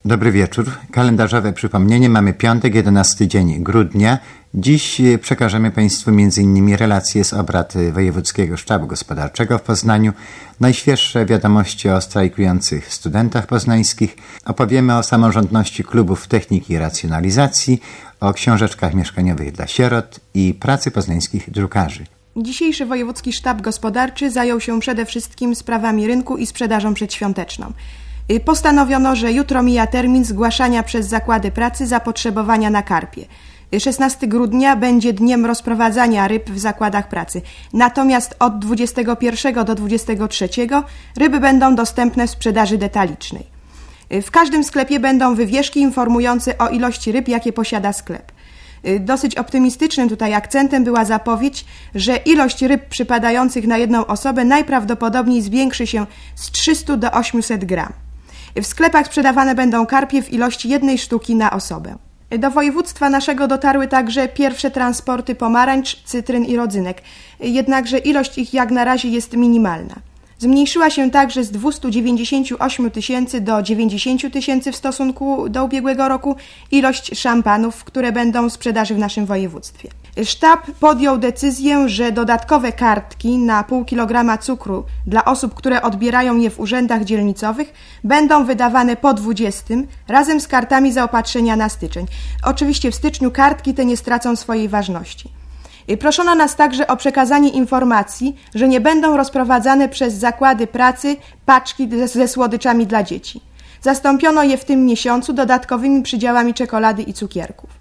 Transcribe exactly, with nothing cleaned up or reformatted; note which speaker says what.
Speaker 1: Dobry wieczór. Kalendarzowe przypomnienie. Mamy piątek, jedenasty dzień grudnia. Dziś przekażemy Państwu między innymi relacje z obrad Wojewódzkiego Sztabu Gospodarczego w Poznaniu, najświeższe wiadomości o strajkujących studentach poznańskich, opowiemy o samorządności klubów techniki i racjonalizacji, o książeczkach mieszkaniowych dla sierot i pracy poznańskich drukarzy.
Speaker 2: Dzisiejszy Wojewódzki Sztab Gospodarczy zajął się przede wszystkim sprawami rynku i sprzedażą przedświąteczną. Postanowiono, że jutro mija termin zgłaszania przez zakłady pracy zapotrzebowania na karpie. szesnastego grudnia będzie dniem rozprowadzania ryb w zakładach pracy. Natomiast od dwudziestego pierwszego do dwudziestego trzeciego ryby będą dostępne w sprzedaży detalicznej. W każdym sklepie będą wywieszki informujące o ilości ryb, jakie posiada sklep. Dosyć optymistycznym tutaj akcentem była zapowiedź, że ilość ryb przypadających na jedną osobę najprawdopodobniej zwiększy się z trzystu do ośmiuset gram. W sklepach sprzedawane będą karpie w ilości jednej sztuki na osobę. Do województwa naszego dotarły także pierwsze transporty pomarańcz, cytryn i rodzynek, jednakże ilość ich jak na razie jest minimalna. Zmniejszyła się także z dwustu dziewięćdziesięciu ośmiu tysięcy do dziewięćdziesięciu tysięcy w stosunku do ubiegłego roku ilość szampanów, które będą w sprzedaży w naszym województwie. Sztab podjął decyzję, że dodatkowe kartki na pół kilograma cukru dla osób, które odbierają je w urzędach dzielnicowych, będą wydawane po dwudziestym razem z kartami zaopatrzenia na styczeń. Oczywiście w styczniu kartki te nie stracą swojej ważności. Proszono nas także o przekazanie informacji, że nie będą rozprowadzane przez zakłady pracy paczki ze słodyczami dla dzieci. Zastąpiono je w tym miesiącu dodatkowymi przydziałami czekolady i cukierków.